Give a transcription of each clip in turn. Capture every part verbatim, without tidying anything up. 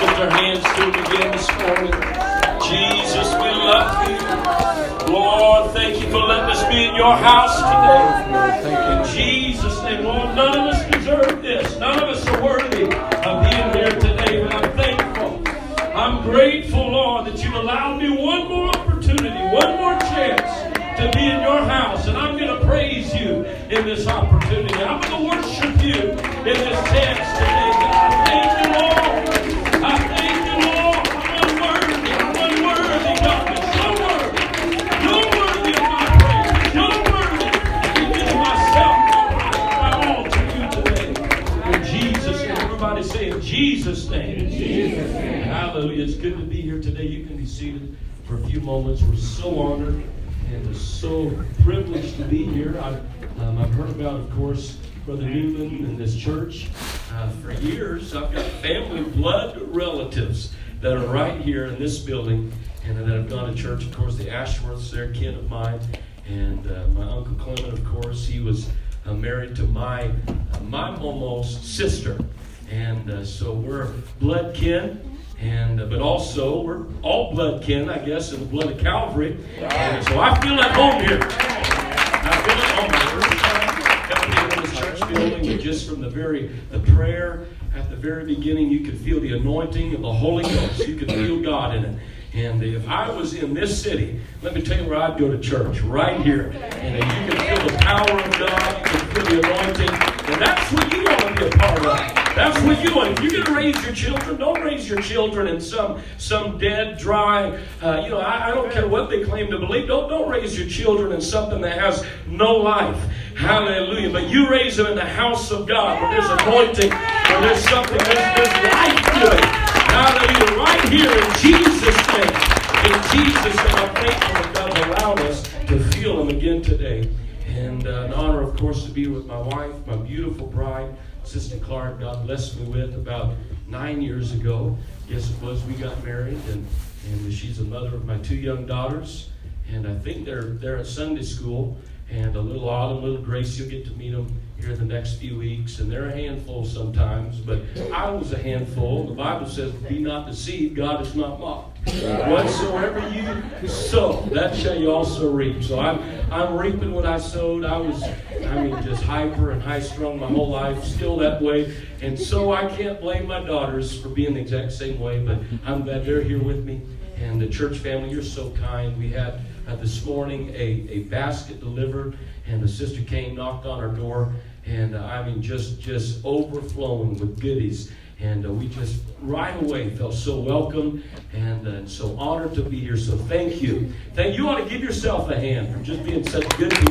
lift our hands to Him again this morning. Jesus, we love You. Lord, thank You for letting us be in Your house today. In Jesus' name, Lord, none of us deserve this. None of us are worthy of being here today, but I'm thankful. I'm grateful, Lord, that You've allowed me one more opportunity, one more chance to be in Your house. And I'm going to praise You in this opportunity. I'm going to worship You in this text today. God, thank You, Lord. I thank You, Lord. I'm unworthy. I'm unworthy, God, but You're worthy. You're worthy of my praise. You're worthy of giving myself my all to You today. In Jesus' name. Everybody say in Jesus' name. In Jesus' name. Hallelujah. It's good to be here today. You can be seated for a few moments. We're so honored and so privileged to be here. I've, um, I've heard about, of course, Brother Newman and this church uh, for years. I've got family blood relatives that are right here in this building and that have gone to church. Of course, the Ashworths, they're kin of mine. And uh, my Uncle Clement, of course, he was uh, married to my, uh, my Momo's sister. And uh, so we're blood kin. And uh, but also we're all blood kin, I guess, in the blood of Calvary. And so I feel at home here. I feel at home here. Every time I come into this church building, and just from the very the prayer at the very beginning, you could feel the anointing of the Holy Ghost. You could feel God in it. And if I was in this city, let me tell you where I'd go to church, right here. And you can feel the power of God. You can feel the anointing. And that's what you want to be a part of. That's what you want. If you're going to raise your children, don't raise your children in some some dead, dry, uh, you know, I, I don't care what they claim to believe. Don't, don't raise your children in something that has no life. Hallelujah. But you raise them in the house of God where there's anointing, where there's something, there's, there's life to it. Hallelujah. Right here in Jesus' name. In Jesus' name, I'm thankful that God allowed us to feel Him again today. And uh, an honor, of course, to be with my wife, my beautiful bride, Sister Clark. God blessed me with about nine years ago. Yes, it was. We got married, and, and she's the mother of my two young daughters. And I think they're they're at Sunday school. And a little Autumn, little Grace, you'll get to meet them here in the next few weeks. And they're a handful sometimes, but I was a handful. The Bible says, "Be not deceived, God is not mocked. Whatsoever you sow, that shall you also reap." So I'm I'm reaping what I sowed. I was, I mean, just hyper and high-strung my whole life, still that way. And so I can't blame my daughters for being the exact same way, but I'm glad they're here with me. And the church family, you're so kind. We had uh, this morning a, a basket delivered, and the sister came, knocked on our door, and uh, I mean, just, just overflowing with goodies. And uh, we just right away felt so welcome and uh, so honored to be here. So thank you. Thank you. You ought to give yourself a hand for just being such good people.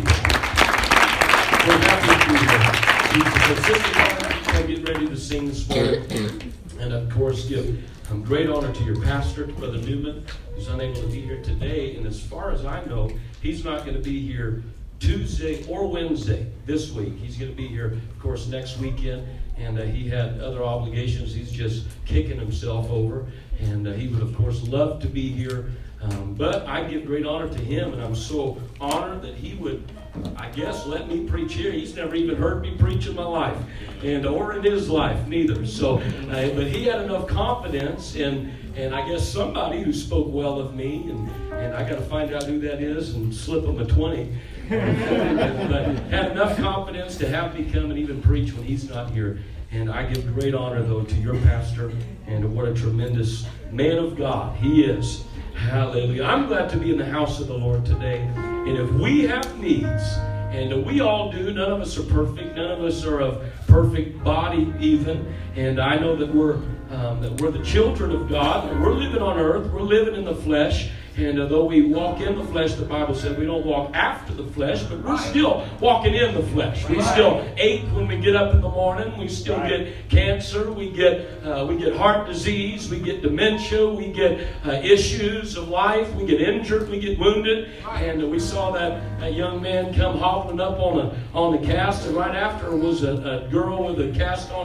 We're happy to be here. So Sister, I'm getting ready to sing this morning. And of course, give um, great honor to your pastor, to Brother Newman, who's unable to be here today. And as far as I know, he's not going to be here Tuesday or Wednesday this week. He's going to be here, of course, next weekend. And uh, he had other obligations. He's just kicking himself over. And uh, he would, of course, love to be here. Um, but I give great honor to him. And I'm so honored that he would, I guess, let me preach here. He's never even heard me preach in my life. And or in his life, neither. So, uh, but he had enough confidence in, and I guess somebody who spoke well of me. And, and I got to find out who that is and slip him a twenty. But had enough confidence to have me come and even preach when he's not here. And I give great honor, though, to your pastor, and what a tremendous man of God he is. Hallelujah. I'm glad to be in the house of the Lord today. And if we have needs, and we all do, none of us are perfect, none of us are of perfect body even. And I know that we're um, that we're the children of God, and we're living on earth, we're living in the flesh. And uh, though we walk in the flesh, the Bible said we don't walk after the flesh, but we're still walking in the flesh. We still ache when we get up in the morning. We still get cancer. We get uh, we get heart disease. We get dementia. We get uh, issues of life. We get injured. We get wounded. And uh, we saw that, that young man come hobbling up on a on the cast, and right after was a, a girl with a cast on her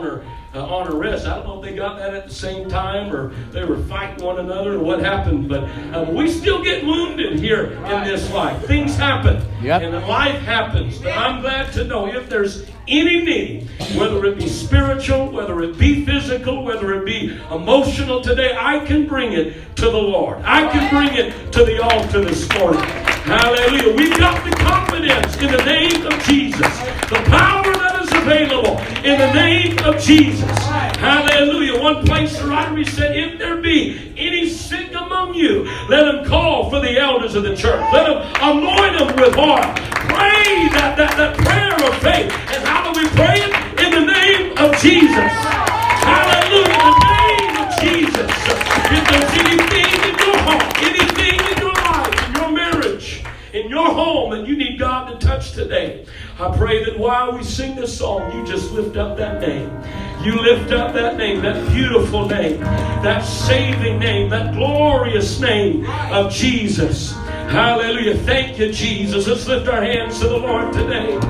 uh, on arrest. I don't know if they got that at the same time or they were fighting one another or what happened, but um, we still get wounded here in this life. Things happen, yep. and life happens. But I'm glad to know if there's any need, whether it be spiritual, whether it be physical, whether it be emotional today, I can bring it to the Lord. I can bring it to the altar this morning. Hallelujah. We've got the confidence in the name of Jesus. The power that is available in the name of Jesus. Hallelujah. One place the writer said, if there be any sick among you, let him call for the elders of the church. Let him anoint them with oil. Pray that, that, that prayer of faith. And how do we pray it? In the name of Jesus. Hallelujah. In the name of Jesus. If there's anything in your home, anything in your life, in your marriage, in your home that you need God to touch today, I pray that while we sing this song, you just lift up that name. You lift up that name, that beautiful name, that saving name, that glorious name of Jesus. Hallelujah. Thank you, Jesus. Let's lift our hands to the Lord today.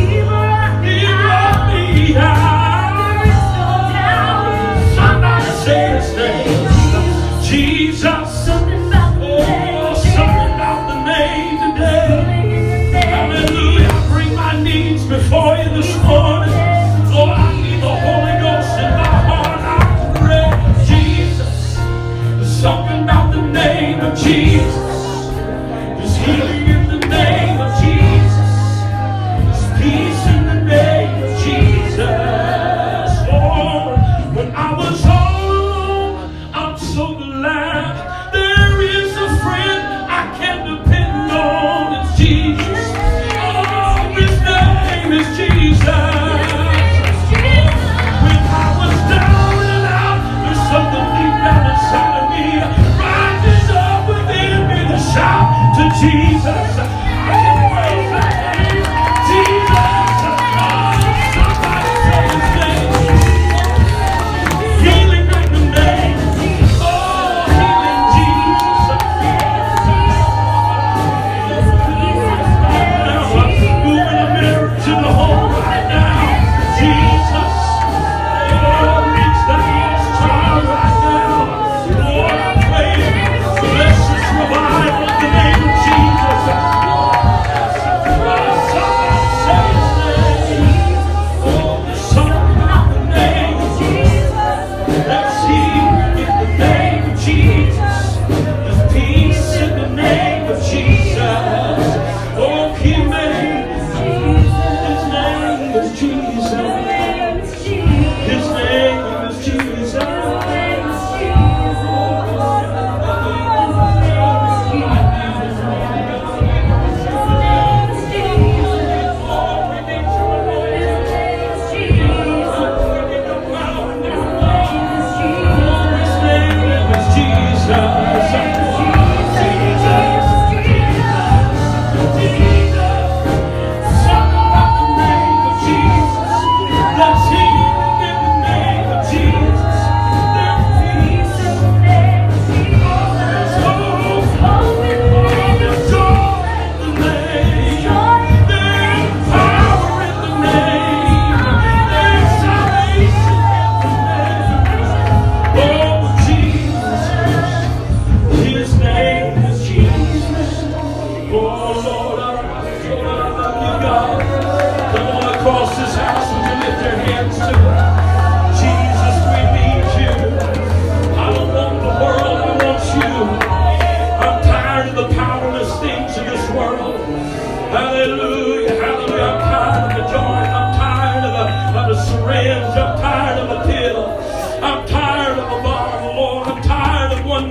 Somebody say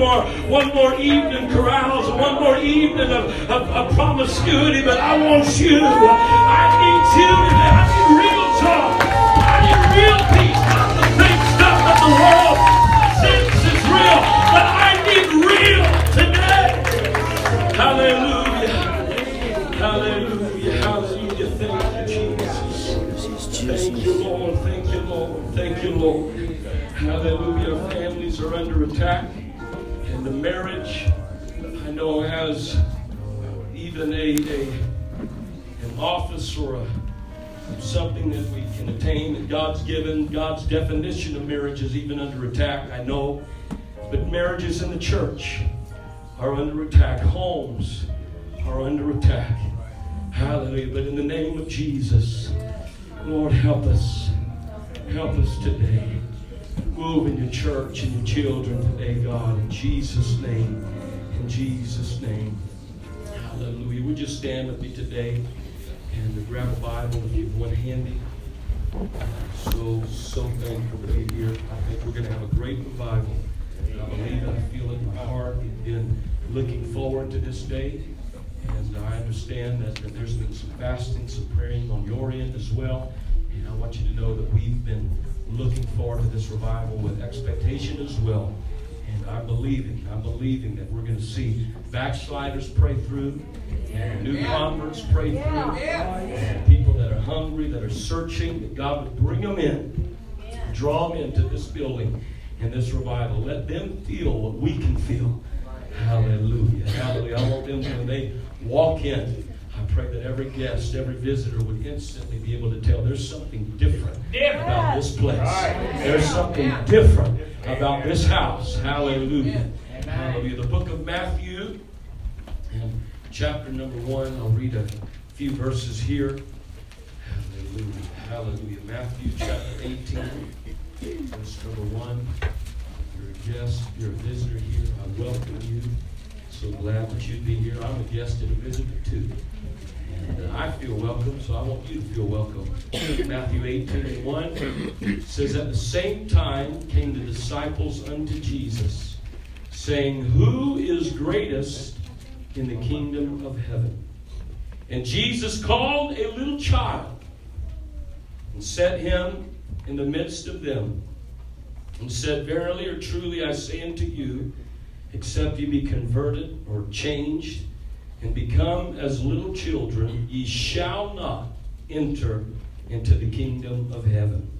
more, one more evening carouse, one more evening of, of, of promiscuity, but I want you. I need you today. I need real joy. I need real peace, not the fake stuff that the world thinks is real, but I need real today. Hallelujah. Hallelujah. Hallelujah. Thank you, Jesus. Thank you, Lord. Thank you, Lord. Thank you, Lord. Hallelujah. Families are under attack. And the marriage, I know, has even a, a an office or a something that we can attain that God's given. God's definition of marriage is even under attack, I know. But marriages in the church are under attack. Homes are under attack. Hallelujah. But in the name of Jesus, Lord, help us. Help us today. Move in your church and your children today, God, in Jesus' name. In Jesus' name. Hallelujah. Would you stand with me today and grab a Bible if you have one handy? So, so thankful to be here. I think we're going to have a great revival. I believe it. I feel it in my heart. We've been looking forward to this day. And I understand that, that there's been some fasting, some praying on your end as well. And I want you to know that we've been looking forward to this revival with expectation as well. And I'm believing, I'm believing that we're going to see backsliders pray through, and new converts pray through, and people that are hungry, that are searching, that God would bring them in, draw them into this building and this revival. Let them feel what we can feel. Hallelujah. Hallelujah. I want them, when they walk in, I pray that every guest, every visitor would instantly be able to tell there's something different about this place. There's something different about this house. Hallelujah. Hallelujah. The book of Matthew, and chapter number one, I'll read a few verses here. Hallelujah. Hallelujah. Matthew chapter eighteen, verse number one. If you're a guest, if you're a visitor here, I welcome you. So glad that you'd be here. I'm a guest and a visitor too. And uh, I feel welcome, so I want you to feel welcome. Matthew eighteen and one says, at the same time came the disciples unto Jesus, saying, who is greatest in the kingdom of heaven? And Jesus called a little child and set him in the midst of them, and said, verily or truly I say unto you, except ye be converted or changed, and become as little children, ye shall not enter into the kingdom of heaven.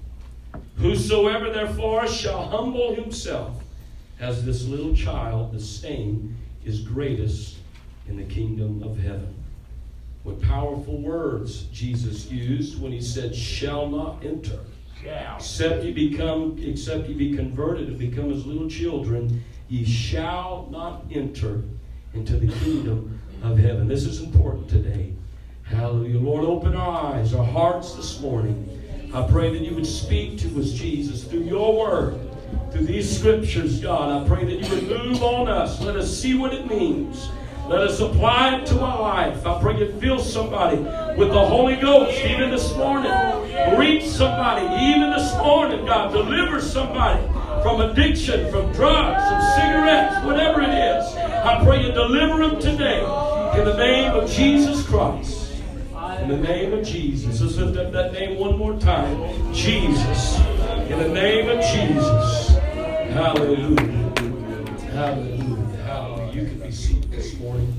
Whosoever therefore shall humble himself as this little child, the same is greatest in the kingdom of heaven. What powerful words Jesus used when he said, shall not enter. Yeah. Except ye become, except ye be converted and become as little children, ye shall not enter into the kingdom of heaven. This is important today. Hallelujah. Lord, open our eyes, our hearts this morning. I pray that you would speak to us, Jesus, through your word, through these scriptures, God. I pray that you would move on us. Let us see what it means. Let us apply it to our life. I pray you fill somebody with the Holy Ghost even this morning. Reach somebody even this morning, God. Deliver somebody from addiction, from drugs, from cigarettes, whatever it is. I pray you deliver them today in the name of Jesus Christ. In the name of Jesus. Let's lift up that name one more time. Jesus. In the name of Jesus. Hallelujah. Hallelujah. Hallelujah. You can be seated this morning.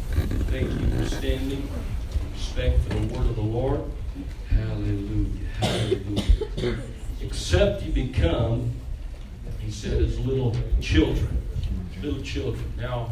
Thank you for standing. Respect for the word of the Lord. Hallelujah. Hallelujah. Except you become, he said, as little children. Little children. Now,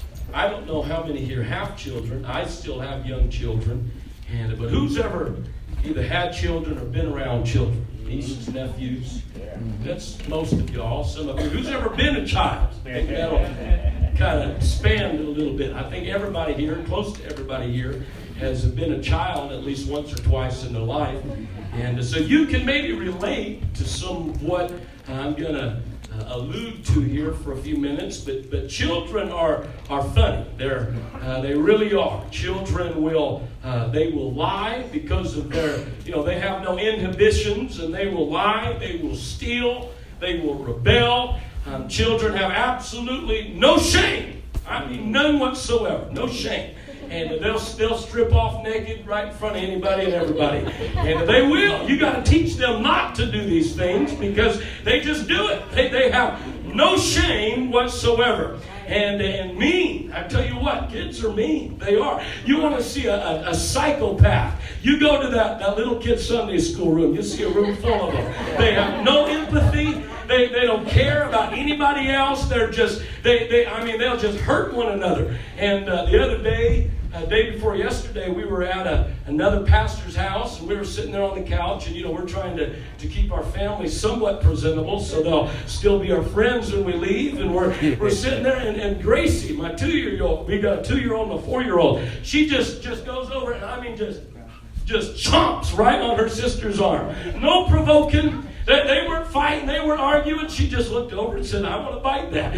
I don't know how many here have children. I still have young children. And but who's ever either had children or been around children? Nieces, nephews. That's most of y'all. Some of you. Who's ever been a child? I think that'll kind of expand a little bit. I think everybody here, close to everybody here, has been a child at least once or twice in their life. And so you can maybe relate to somewhat I'm going to uh, allude to here for a few minutes, but but children are are funny. They're uh, they really are. Children will uh, they will lie because of their you know they have no inhibitions, and they will lie. They will steal. They will rebel. Um, children have absolutely no shame. I mean, none whatsoever. No shame. And they'll, they'll strip off naked right in front of anybody and everybody. And they will. You got to teach them not to do these things because they just do it. They, they have no shame whatsoever. And, and mean. I tell you what, kids are mean. They are. You want to see a, a, a psychopath. You go to that, that little kid's Sunday school room. You see a room full of them. They have no empathy. They, they don't care about anybody else. They're just, they, they I mean, they'll just hurt one another. And uh, the other day, uh, day before yesterday, we were at a, another pastor's house. And we were sitting there on the couch. And, you know, we're trying to, to keep our family somewhat presentable so they'll still be our friends when we leave. And we're, we're sitting there. And, and Gracie, my two-year-old, we got a two-year-old and a four-year-old. She just, just goes over and, I mean, just, just chomps right on her sister's arm. No provoking. They, they weren't fighting, they weren't arguing. She just looked over and said, I want to bite that.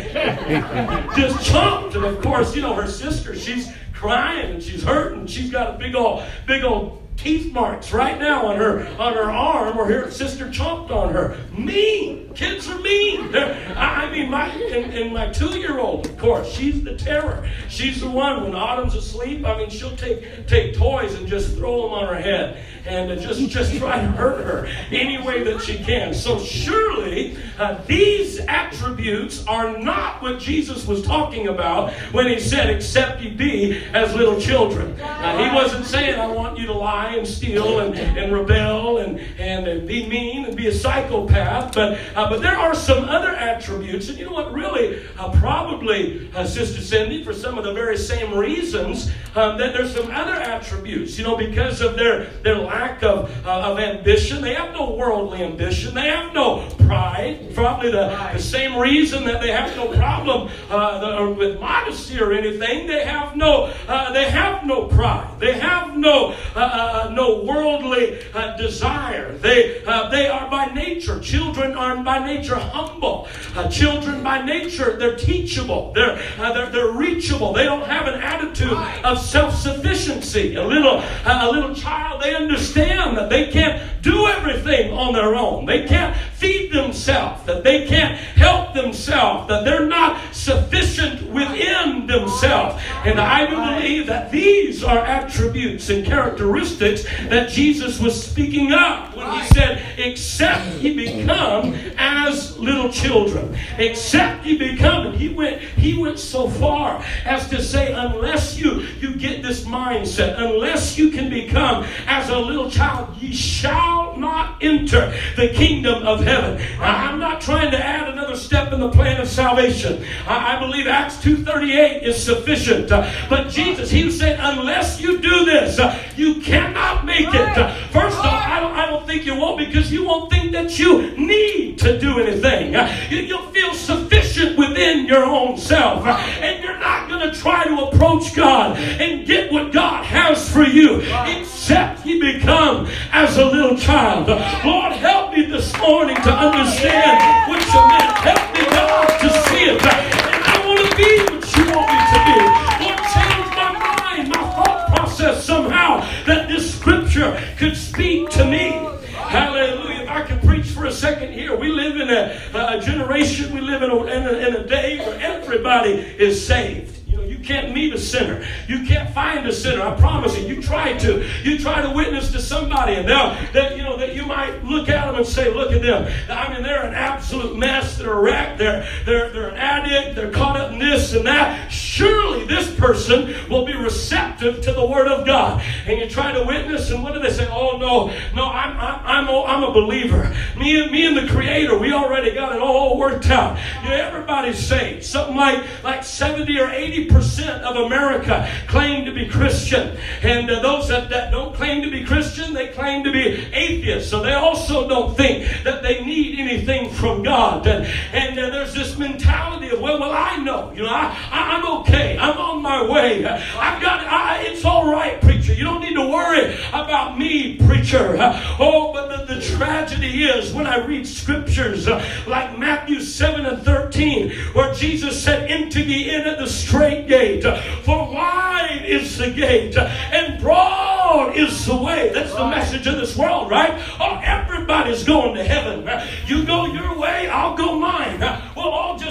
Just chomped. And of course, you know, her sister, she's crying and she's hurting. She's got a big old, big old teeth marks right now on her on her arm where her sister chomped on her. Mean. Kids are mean. They're, I mean, my and, and my two-year-old, of course, she's the terror. She's the one when Autumn's asleep. I mean, she'll take take toys and just throw them on her head and uh, just just try to hurt her any way that she can. So surely uh, these attributes are not what Jesus was talking about when he said, "Except ye be as little children." Uh, he wasn't saying, "I want you to lie and steal and, and rebel and, and and be mean and be a psychopath," but uh, but there are some other attributes, and you know what? Really, uh, probably, uh, Sister Cindy, for some of the very same reasons, um, that there's some other attributes. You know, because of their their lack of uh, of ambition, they have no worldly ambition. They have no pride. Probably the, the same reason that they have no problem uh, the, with modesty or anything. They have no uh, they have no pride. They have no uh, uh, no worldly uh, desire. They uh, they are by nature. Children are by nature humble. Uh, children by nature, they're teachable. They're, uh, they're they're reachable. They don't have an attitude of self-sufficiency. A little uh, a little child, they understand that they can't do everything on their own. They can't feed themselves. That they can't help themselves. That they're not sufficient within themselves. And I believe that these are attributes and characteristics that Jesus was speaking of when he said, "Except ye become as little children." Except ye become. And he went, he went so far as to say, unless you, you get this mindset, unless you can become as a little child, ye shall not enter the kingdom of heaven. Now, I'm not trying to add another step in the plan of salvation. I, I believe Acts two thirty-eight is sufficient. Uh, but Jesus, he was saying, unless you do this, uh, you cannot make it. Uh, first off, I don't, I don't think you won't, because you won't think that you need to do anything. Uh, you, you'll feel sufficient within your own self. Uh, and you're not going to try to approach God and get what God has for you, except you become as a little child. Uh, Lord, help me this morning to understand what you meant. Help me, God, to see it. Uh, and I want to be what you want me to be. Lord, change my mind, my thought process somehow, that this scripture could speak to me. Hallelujah. If I can preach for a second here. We live in a, a generation, we live in a, in, a, in a day where everybody is saved. You know, you can't meet a sinner. You can't find a sinner. I promise you. You try to. You try to witness to somebody, and they'll, that you know that you might look at them and say, "Look at them. I mean, they're an absolute mess. They're a wreck. They're they're they're an addict. They're caught up in this and that. Surely this person will be receptive to the Word of God." And you try to witness, and what do they say? "Oh no, no, I'm I'm I'm a, I'm a believer. Me and me and the Creator, we already got it all worked out. You know, everybody's saved." Something like like seventy or eighty percent of America claim to be Christian, and uh, those that, that don't claim to be Christian, they claim to be atheists. So they also don't think that they need anything from God. And, and uh, there's this mentality of, well, well, I know, you know, I, I, I'm okay. I'm on my way. I've got, I, it's all right, preacher. You don't need to worry about me, preacher. Uh, oh, but the, the tragedy is when I read scriptures uh, like Matthew seven and thirteen, where Jesus said, "Enter ye in at the straight gate, for wide is the gate, and broad is the way." That's the message of this world, right? Oh, everybody's going to heaven. You go your way, I'll go mine. We'll all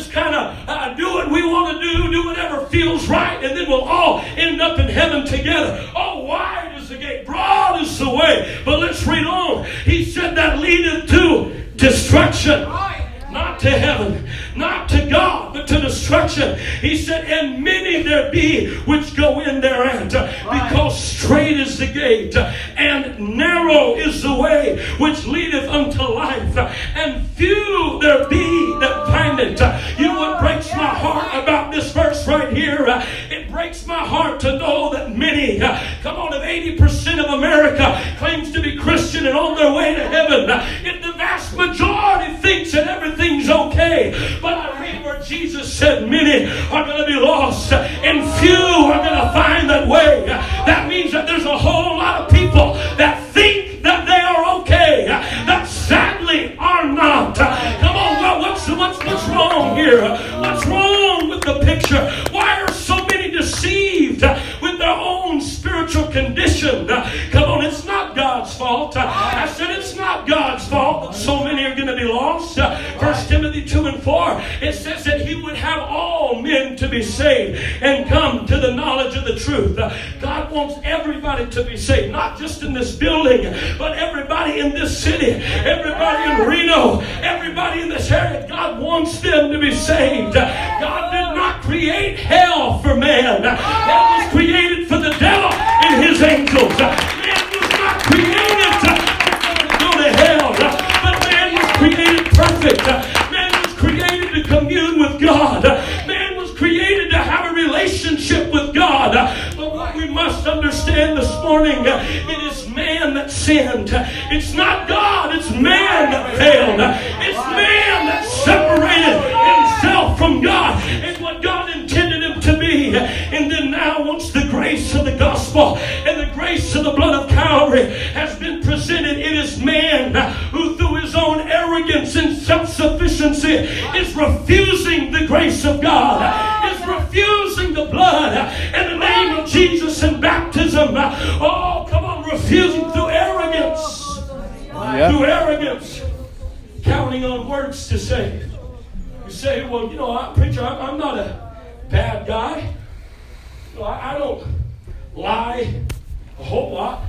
feels right, and then we'll all end up in heaven together. Oh, wide is the gate, broad is the way. But let's read on. He said that leadeth to destruction. Not to heaven, not to God, but to destruction. He said, and many there be which go in thereat, because strait is the gate, and narrow is the way which leadeth unto life, and few there be that find it. You know what breaks my heart about this verse right here? It breaks my heart to know that many, come on, if eighty percent of America claims to be Christian and on their way to heaven, if the vast majority thinks that everything things okay, but I read where Jesus said many are going to be lost and few are going to find that way. That means that there's a whole lot of people that think that they are okay, that sadly are not. Come on, well, what's, what's, what's wrong here? What's wrong with the picture? Why are so many deceived with their own spiritual condition? Come on, it's not God's fault. I said it's not God's fault that so many are going to be lost. First Timothy two and four, it says that he would have all men to be saved and come to the knowledge of the truth. God wants everybody to be saved, not just in this building, but everybody in this city, everybody in Reno, everybody in this area. God wants them to be saved. God did not create hell for man. Hell was created for the devil and his angels. Man was not created to go to hell, but man was created perfect. Man was created to commune with God. Man was created to have a relationship with God. But what we must understand this morning, it is man that sinned. It's not God, it's man that failed. It's man that separated himself from God and what God intended him to be. And then now, once the grace of the gospel and the grace of the blood of Calvary has been presented, it is man who through his own arrogance and self-sufficiency is refusing the grace of God, is refusing the blood and the name of Jesus in baptism. Oh, come on, refusing through arrogance. Yep. Through arrogance. Counting on words to say. You say, well, you know, I, preacher, I'm, I'm not a bad guy. No, I, I don't lie a whole lot.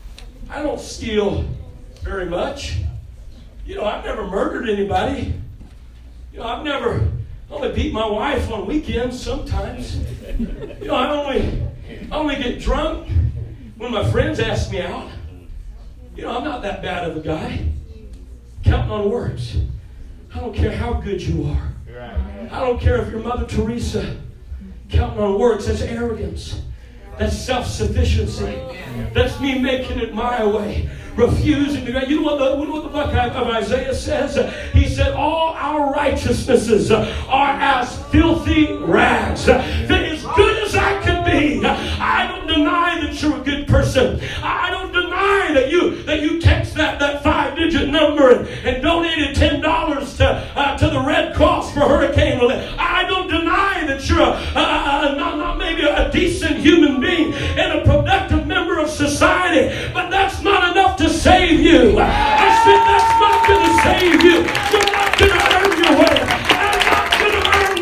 I don't steal very much. You know, I've never murdered anybody. You know, I've never only beat my wife on weekends sometimes. You know, I only, I only get drunk when my friends ask me out. You know, I'm not that bad of a guy. Counting on words. I don't care how good you are. I don't care if you're Mother Teresa. Counting on words, that's arrogance. That's self-sufficiency. That's me making it my way. Refusing to go. You know what the, you know what the book of Isaiah says? He said, all our righteousnesses are as filthy rags. That as good as I could be, I don't deny that you're a good person. I don't deny that you that you text that, that five-digit number and, and donated ten dollars to, uh, to the Red Cross for hurricane relief. I don't deny that you're a, a, a, not, not maybe a decent human being and a productive member of society, but that's not enough to save you. I said that's not going to save you. You're not going to earn your way. I'm not going to earn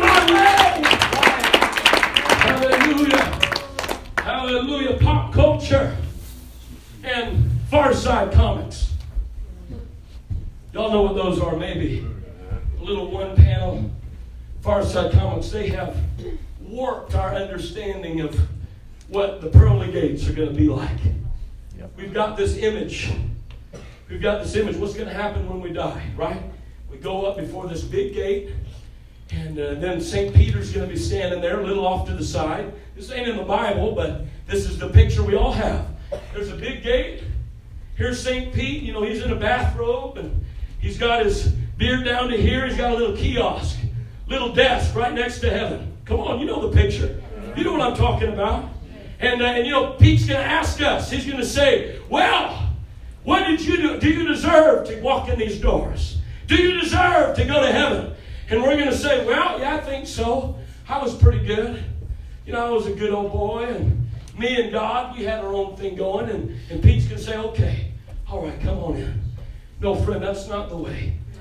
my way. Hallelujah. Hallelujah. Pop culture and Far Side comics. Y'all know what those are, maybe. A little one-panel Far Side comics. They have warped our understanding of what the pearly gates are going to be like. We've got this image. We've got this image. What's going to happen when we die, right? We go up before this big gate, and uh, then Saint Peter's going to be standing there a little off to the side. This ain't in the Bible, but this is the picture we all have. There's a big gate. Here's Saint Pete. You know, he's in a bathrobe, and he's got his beard down to here. He's got a little kiosk, little desk right next to heaven. Come on, you know the picture. You know what I'm talking about. And, uh, and you know, Pete's going to ask us. He's going to say, well, what did you do? Do you deserve to walk in these doors? Do you deserve to go to heaven? And we're going to say, well, yeah, I think so. I was pretty good. You know, I was a good old boy. And me and God, we had our own thing going. And, and Pete's going to say, okay, all right, come on in. No, friend, that's not the way.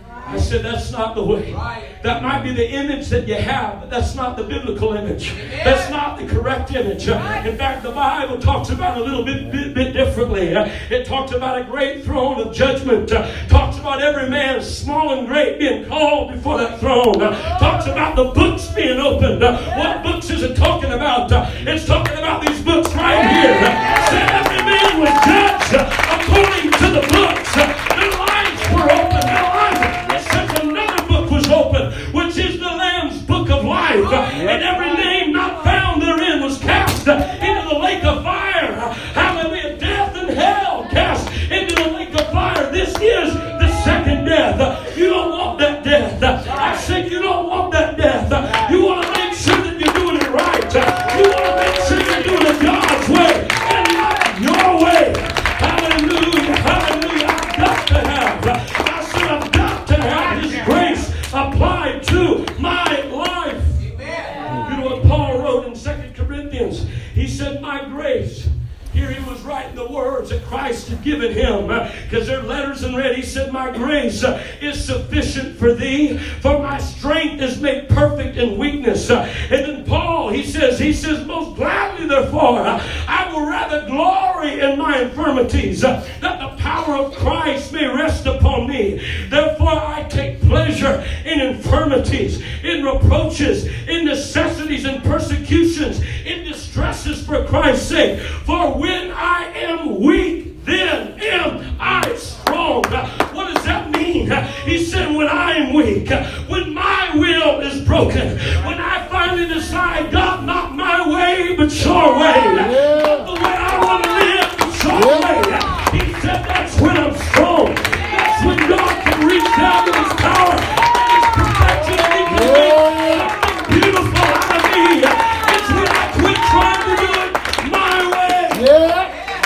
I said, that's not the way. That might be the image that you have, but that's not the biblical image. That's not the correct image. In fact, the Bible talks about it a little bit, bit, bit differently. It talks about a great throne of judgment. Talks about every man, small and great, being called before that throne. Talks about the books being opened. What books is it talking about? It's talking about these books right here. Said every man was judged according to the books. Their lives were open. Their lives. It says another book was open, which is the Lamb's book of life. And every name not found therein was cast into the lake of fire. Hallelujah. Death and hell cast into the lake of fire. This is the second death. You don't want that death. I said you don't want that death. You want to make sure that you're doing it right. You want to make sure you're doing it God's way and not your way. Hallelujah. Hallelujah. I've got to have. I said I've got to have His grace applied to my life. Amen. You know what Paul wrote in Second Corinthians? He said, my grace. Here he was writing the words that Christ had given him, because they're letters in red. He said, my grace uh, is sufficient for thee, for my strength is made perfect in weakness. Uh, and then Paul, he says, he says, most gladly therefore, uh, I will rather glory in my infirmities, uh, that the power of Christ may rest upon me. Therefore I take pleasure in infirmities, in reproaches, in necessities, in persecutions, in distresses for Christ's sake. For when I am weak, then am I strong. What does that mean? He said, when I am weak, when my will is broken, when I finally decide, God, not my way, but your way. Not the way I want to live, but your way. He said, that's when I'm strong. That's when God can reach down with His power and His perfection, and He can make something beautiful out of me. It's when I quit trying to do it my way. Yeah.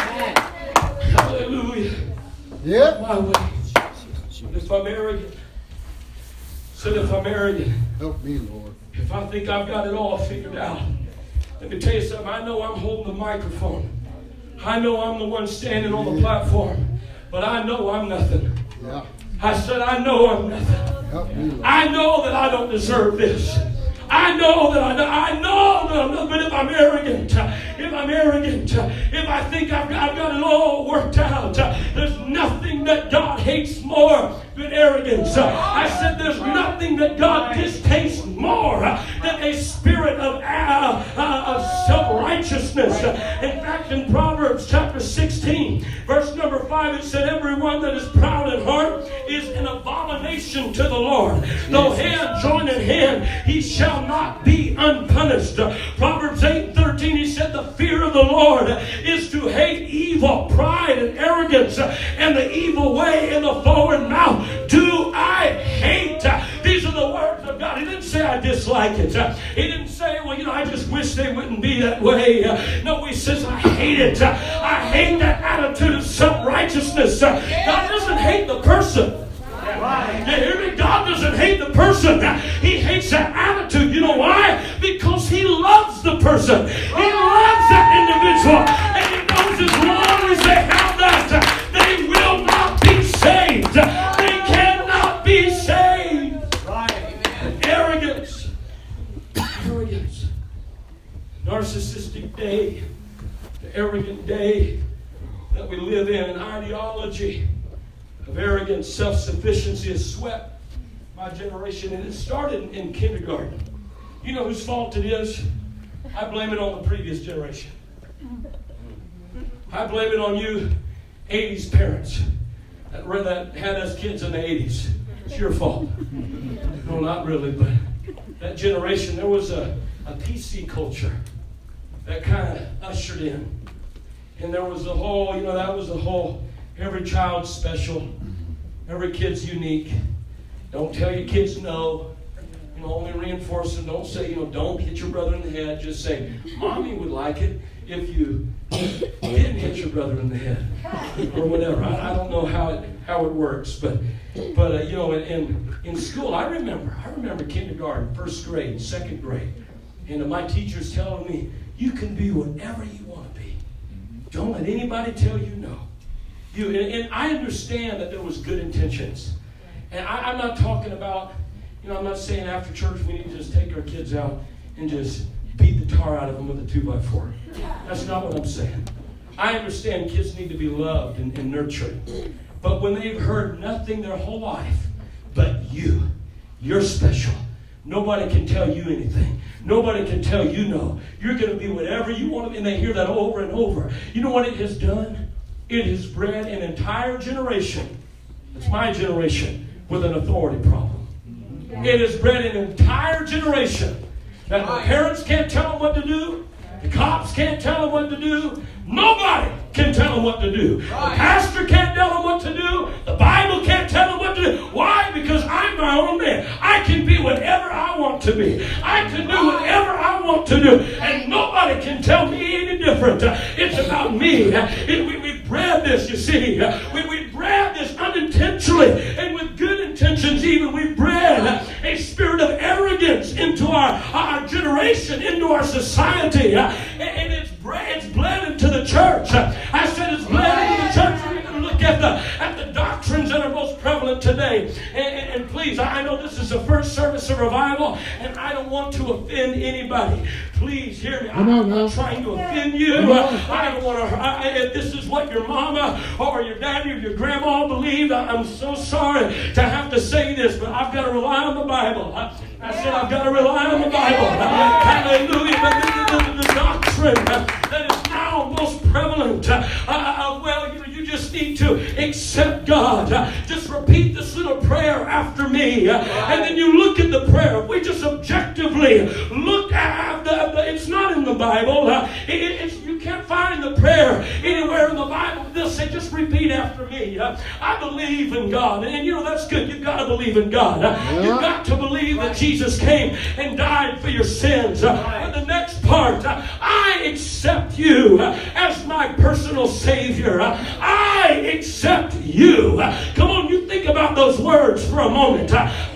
Hallelujah. Yeah. My way. If I'm arrogant, said if I'm arrogant, help me, Lord. If I think I've got it all figured out, let me tell you something. I know I'm holding the microphone. I know I'm the one standing on the platform, but I know I'm nothing. Yeah. I said I know I'm nothing. Help me, Lord. I know that I don't deserve this. I know that I know, I know that I'm not, but if I'm arrogant, if I'm arrogant, if I think I've got, I've got it all worked out, there's nothing that God hates more than arrogance. I said there's nothing that God distastes more than a spirit of, uh, uh, of self-righteousness. In fact, in Proverbs chapter sixteen, verse number five, it said, everyone that is proud in heart is an abomination to the Lord. Though hand join in hand, he shall not be unpunished. Proverbs eight thirteen, he said, the fear of the Lord is to hate evil, pride and arrogance, and the evil way in the forward mouth do I hate. These are the words of God. He didn't say I dislike it. He didn't say, well, you know, I just wish they wouldn't be that way. No, he says I hate it. I hate that attitude of self-righteousness. God doesn't hate the person. You hear me? God doesn't hate the person. He hates that attitude. You know why? Because He loves the person. He loves that individual. And He knows as long as they have that, they will not be saved. They cannot be saved. Right. Arrogance. Arrogance. Narcissistic day. The arrogant day that we live in. An ideology of arrogance, self-sufficiency has swept my generation, and it started in, in kindergarten. You know whose fault it is? I blame it on the previous generation. I blame it on you eighties parents that, that had us kids in the eighties. It's your fault. No, not really, but that generation, there was a, a P C culture that kind of ushered in. And there was the whole, you know, that was the whole, every child's special. Every kid's unique. Don't tell your kids no. You know, only reinforce them. Don't say, you know, don't hit your brother in the head. Just say, Mommy would like it if you didn't hit your brother in the head. Or whatever. I, I don't know how it how it works. But, but uh, you know, in, in school, I remember. I remember kindergarten, first grade, second grade. And my teachers telling me, you can be whatever you want to be. Don't let anybody tell you no. You, and, and I understand that there was good intentions. And I, I'm not talking about, you know, I'm not saying after church we need to just take our kids out and just beat the tar out of them with a two by four. That's not what I'm saying. I understand kids need to be loved and, and nurtured. But when they've heard nothing their whole life but you, you're special. Nobody can tell you anything. Nobody can tell you no. You're going to be whatever you want to be. And they hear that over and over. You know what it has done? It has bred an entire generation. It's my generation with an authority problem. It has bred an entire generation that the parents can't tell them what to do. The cops can't tell them what to do. Nobody can tell them what to do. The pastor can't tell them what to do. The Bible can't tell them what to do. Why? Because I'm my own man. I can be whatever I want to be. I can do whatever I want to do. And nobody can tell me any different. It's about me. It, we, we bred this, you see. We, we bred this unintentionally. And with good intentions even, we bred a spirit of arrogance into our, our generation, into our society. And, and it's It's bled into the church. I said it's bled into the church. We're going to look at the at the doctrines that are most prevalent today. And, and, and please, I know this is the first service of revival, and I don't want to offend anybody. Please hear me. I'm not no. trying to offend you. I don't want to. I, if this is what your mama or your daddy or your grandma believed, I'm so sorry to have to say this, but I've got to rely on the Bible. I, I said I've got to rely on the Bible. Hallelujah. But the, the, the doctrine that is now most prevalent. Uh, uh, well, you, you just need to accept God. Uh, just repeat this little prayer after me. Uh, and then you look at the prayer. We just objectively look at the, the it's not in the Bible. Uh, it, it's, you can't find the prayer anywhere in the Bible. They'll say, just repeat after me. Uh, I believe in God. And, and you know, that's good. You've got to believe in God. Uh, you've got to believe that Jesus came and died for your sins. Uh, and the next part, uh, I accept you as my personal Savior. I accept you. Come on, you think about those words for a moment.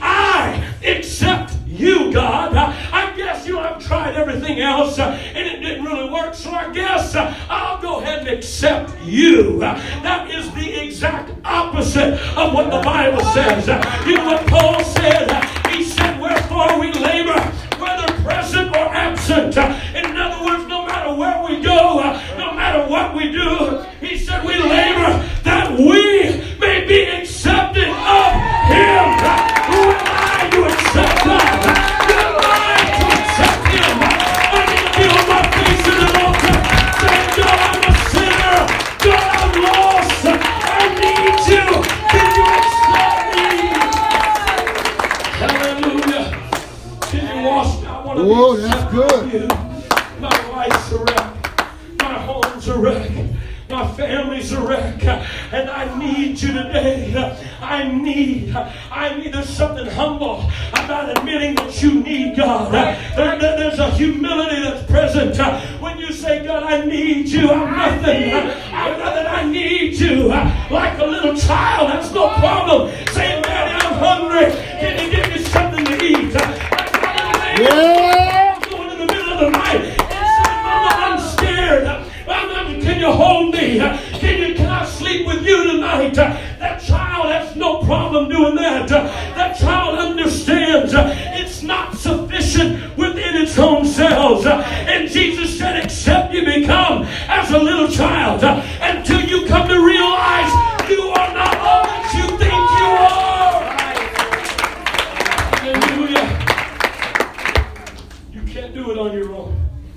I accept you, God. I guess, you know, I've tried everything else and it didn't really work, so I guess I'll go ahead and accept you. That is the exact opposite of what the Bible says. You know what Paul said? He said, wherefore we labor, whether present or absent. In other words, no matter where we go, no matter what we do, he said we labor that we may be accepted of him. Who am I to accept God? Who am I to accept him? I need to be on my face in the altar saying, God, I'm a sinner. God, I'm lost. I need you. Can you accept me? Hallelujah. Can you wash me? I want to Whoa, be that's good. You. My life's a wreck. My home's a wreck. My family's a wreck. And I need you today. I need, I need, there's something humble about admitting that you need God. There, there, there's a humility that's present when you say, God, I need you. I'm nothing. I'm nothing. I need you. Like a little child, that's no problem. Saying, Daddy, I'm hungry. Can you give me something to eat? Yeah. Going in the middle of the night. I'm scared. I'm, can you hold me? Can you? Can I sleep with you tonight? That child has no problem doing that. That child understands it's not sufficient within its own selves. And Jesus said, except you become as a little child, until you come to realize you are not all that you think you are. Hallelujah. You can't do it on your own.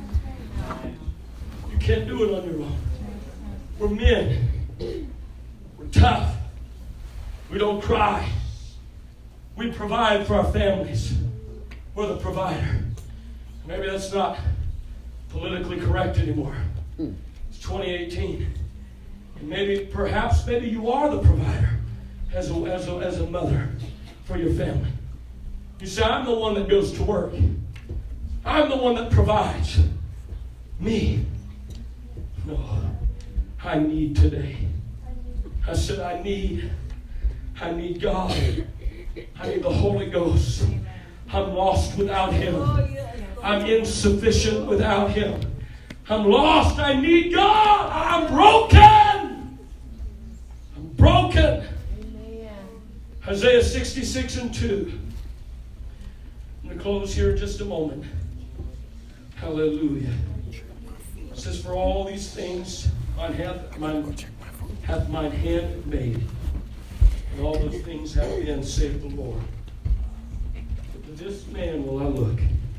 Can't do it on your own. We're men. We're tough. We don't cry. We provide for our families. We're the provider. Maybe that's not politically correct anymore. It's twenty eighteen. And maybe, perhaps, maybe you are the provider as a, as a, as a mother for your family. You say, I'm the one that goes to work. I'm the one that provides. Me. No, I need today. I said, I need, I need God. I need the Holy Ghost. I'm lost without Him. I'm insufficient without Him. I'm lost. I need God. I'm broken. I'm broken. Isaiah sixty-six and two. I'm going to close here in just a moment. Hallelujah. It says, for all these things mine hath, mine, hath mine hand made, and all those things have been, saith the Lord. But to this man will I look.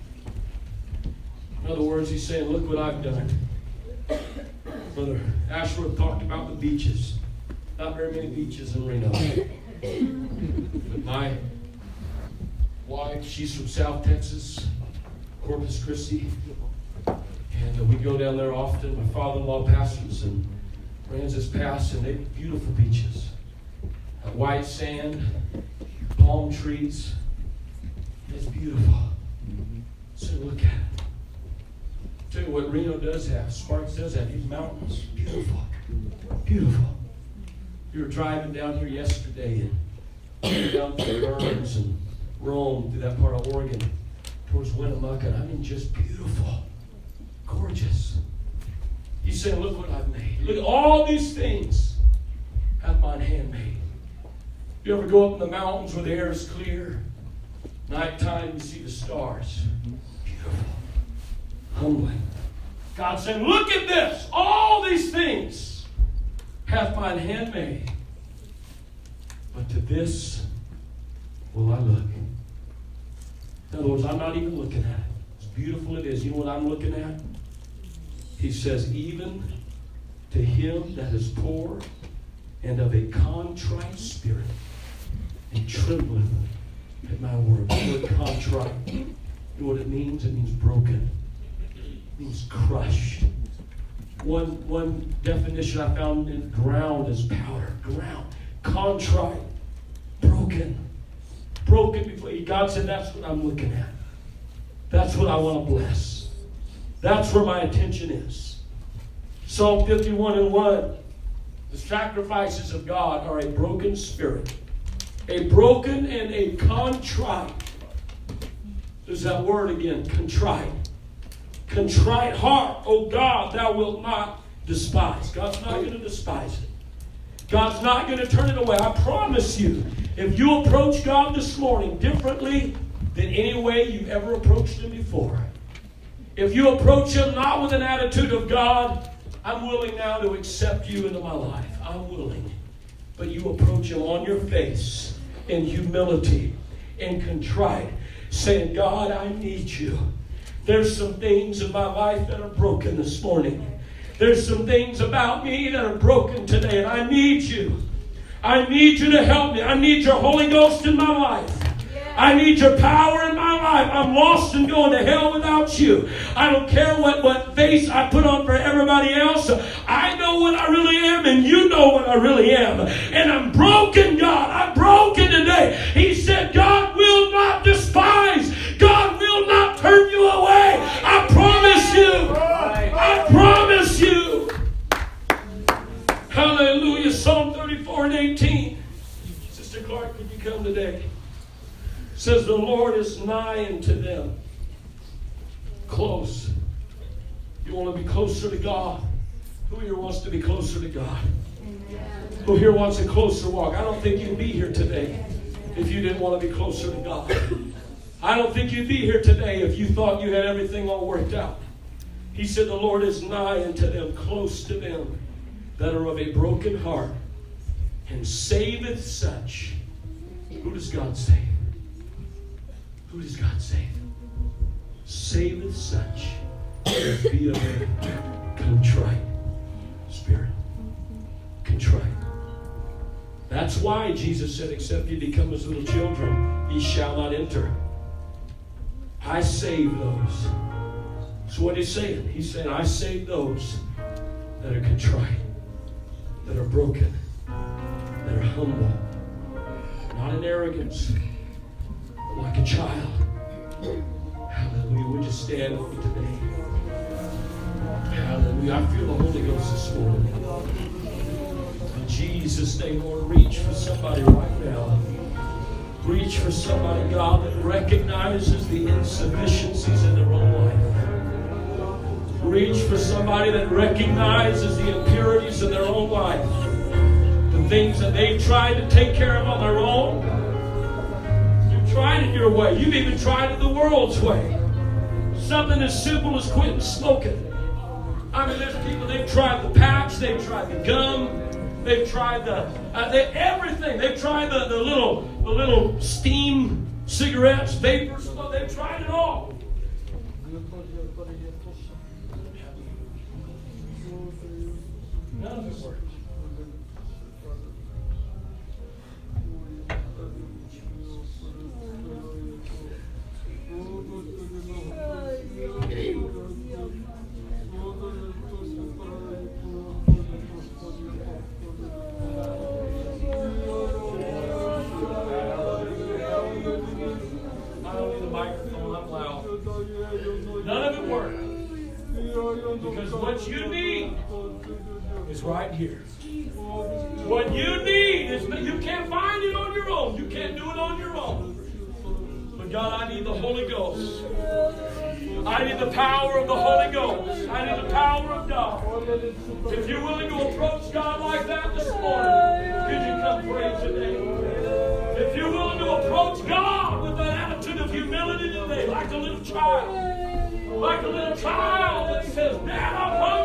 In other words, he's saying, look what I've done. Brother Ashworth talked about the beaches. Not very many beaches in Reno. But my wife, she's from South Texas, Corpus Christi. And uh, we go down there often. My father-in-law pastors in Francis Pass, and they have beautiful beaches. Uh, white sand, palm trees. It's beautiful. So look at it. Tell you what Reno does have. Sparks does have these mountains. Beautiful. Beautiful. We were driving down here yesterday and down through Burns and Rome, through that part of Oregon, towards Winnemucca. I mean, just beautiful. Gorgeous. He's saying, look what I've made. Look at all these things hath mine hand made. You ever go up in the mountains where the air is clear? Nighttime, you see the stars. Beautiful. Humbling. God saying, look at this. All these things hath mine hand made. But to this will I look. In other words, I'm not even looking at it. As beautiful it is. You know what I'm looking at? He says, even to him that is poor and of a contrite spirit and trembleth at my word. The word contrite. You know what it means? It means broken. It means crushed. One, one definition I found in ground is powder. Ground. Contrite. Broken. Broken before you. God said, that's what I'm looking at. That's what I want to bless. That's where my attention is. Psalm fifty-one and one. The sacrifices of God are a broken spirit. A broken and a contrite. There's that word again, contrite. Contrite heart, oh God, thou wilt not despise. God's not going to despise it. God's not going to turn it away. I promise you, if you approach God this morning differently than any way you've ever approached Him before, if you approach Him not with an attitude of, God, I'm willing now to accept you into my life. I'm willing. But you approach Him on your face in humility and contrite, saying, God, I need you. There's some things in my life that are broken this morning. There's some things about me that are broken today, and I need you. I need you to help me. I need your Holy Ghost in my life. I need your power in my life. I'm lost and going to hell without you. I don't care what, what face I put on for everybody else. I know what I really am, and you know what I really am. And I'm broken, God. I'm broken today. He said, God will not despise. God will not turn you away. I promise you. I promise you. Hallelujah. Psalm thirty-four and eighteen. Sister Clark, could you come today? Says the Lord is nigh unto them. Close. You want to be closer to God? Who here wants to be closer to God? Who here wants a closer walk? I don't think you'd be here today if you didn't want to be closer to God. I don't think you'd be here today if you thought you had everything all worked out. He said the Lord is nigh unto them, close to them that are of a broken heart, and saveth such. Who does God save? Who does God save? Saveth such as be of a contrite spirit. Contrite. That's why Jesus said, except you become as little children, ye shall not enter. I save those. So what he's saying? He's saying, I save those that are contrite, that are broken, that are humble, not in arrogance, like a child. Hallelujah. Would you stand with me today? Hallelujah. I feel the Holy Ghost this morning. In Jesus' name, Lord, reach for somebody right now. Reach for somebody, God, that recognizes the insufficiencies in their own life. Reach for somebody that recognizes the impurities in their own life. The things that they've tried to take care of on their own. You've tried it your way. You've even tried it the world's way. Something as simple as quitting smoking. I mean, there's people, they've tried the patch, they've tried the gum, they've tried the, uh, they, everything. They've tried the, the little the little steam cigarettes, vapors, they've tried it all. None of it works. None of it works. Because what you need is right here. What you need is, you can't find it on your own. You can't do it on your own. But God, I need the Holy Ghost. I need the power of the Holy Ghost. I need the power of God. If you're willing to approach God like that this morning, could you come pray today? If you're willing to approach God with that attitude of humility today, like a little child, like a little child that says, Dad, I'm hungry.